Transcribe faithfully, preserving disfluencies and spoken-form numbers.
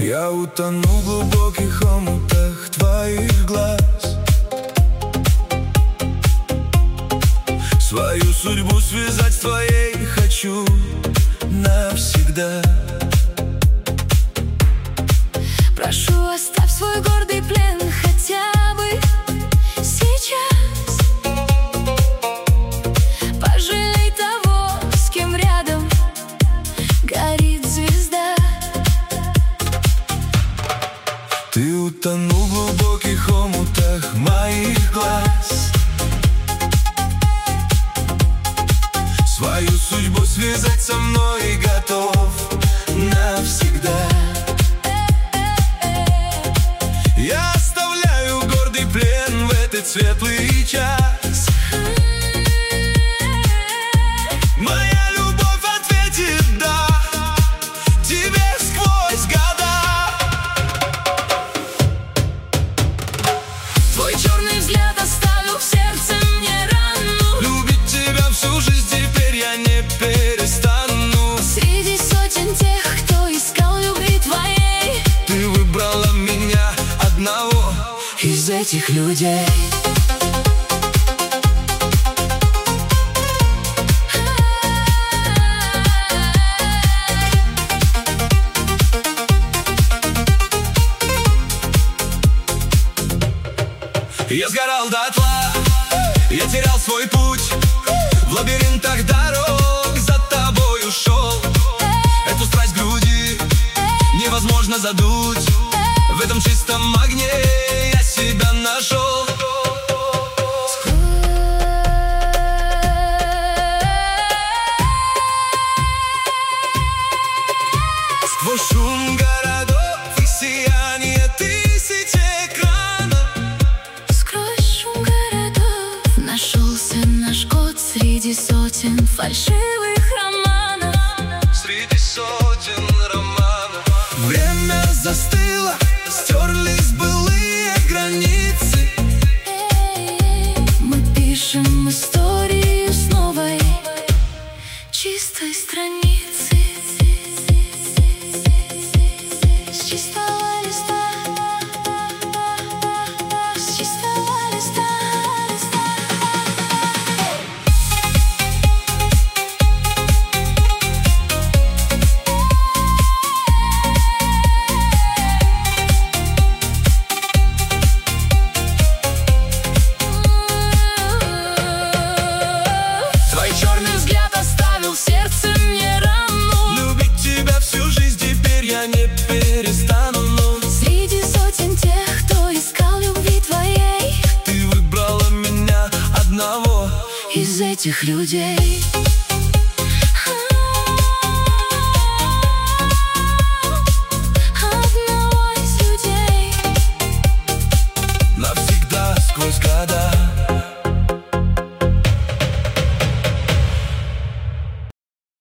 Я утону в глубоких омутах твоих глаз. Свою судьбу связать с твоей хочу навсегда. Прошу, оставь свой гордый плен хотя бы сейчас. Пожалей того, с кем рядом горит звезда. Ты утонул в глубоких омутах моих глаз. Свою судьбу связать со мной готов навсегда. Я оставляю гордый плен в этот светлый час. Моя любовь ответит «да» тебе сквозь года. Твой черный взгляд оставил в сердце мне рану. Любить тебя всю жизнь теперь я не перестану. Среди сотен тех, кто искал любви твоей, Ты выбрала меня одного из этих людей. Я сгорал дотла, я терял свой путь. В лабиринтах дорог за тобой ушел. Эту страсть в груди невозможно задуть. В этом чистом огне я себя нашел. Сквозь шум городов и сияние тысяч экранов, Сквозь шум городов нашелся наш код среди сотен фальшивых романов. среди сотен романов. Время застыло, стерлись былые границы. Мы пишем историю с новой, чистой страницы. С чистого листа, с чистого листа, листа. Твой черный взгляд оставил в сердце мне рану. Любить тебя всю жизнь теперь я не перестану. Но Среди сотен тех, кто искал любви твоей, ты выбрала меня одного из этих людей.